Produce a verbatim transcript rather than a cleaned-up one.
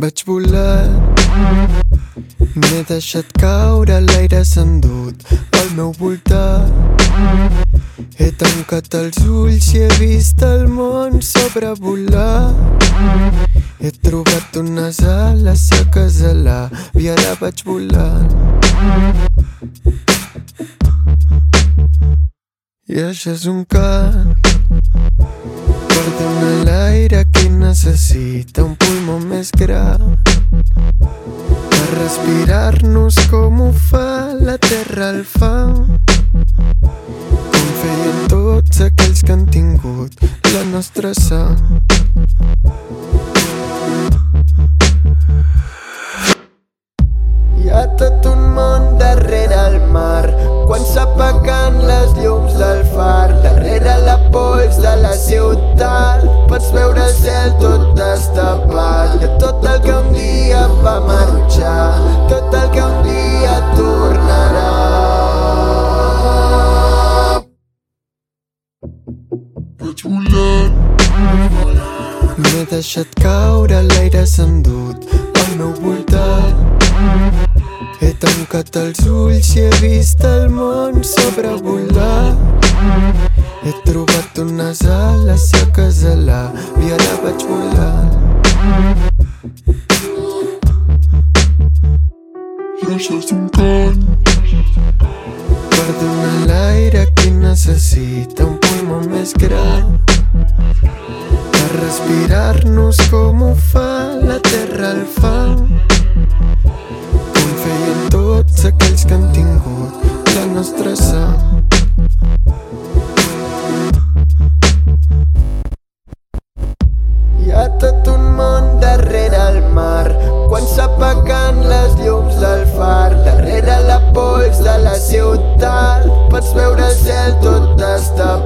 Vaig volar i m'he deixat caure, l'aire s'ha endut al meu voltant. He tancat els ulls i he vist el món sobrevolar. He trobat unes ales seques a l'avi, ara vaig volant. I això és un cant per donar l'aire a qui necessita un pulmó més gran, per respirar-nos com ho fa la terra al fang, com feien tots aquells que han tingut la nostra sang. Hi ha tot un món darrere el mar, quan s'apaguen les llums del far. Darrere la pols de la ciutat pots veure el cel tot destapat. I tot el que un dia va marxar, tot el que un dia tornarà. Vaig volant, m'he deixat caure, l'aire s'ha endut al meu voltant. He tancat els ulls i he vist el món sobrevolar. He trobat unes ales seques a l'avi, ara vaig volant. I això és un cant per donar l'aire a qui necessita un pulmó més gran, per respirar-nos com ho fa la terra al fang, com feien tots aquells que han tingut la nostra sang. Hi ha tot un món darrere el mar, quan s'apaguen les llums del far. Darrere la pols de la ciutat pots veure el cel tot destapat.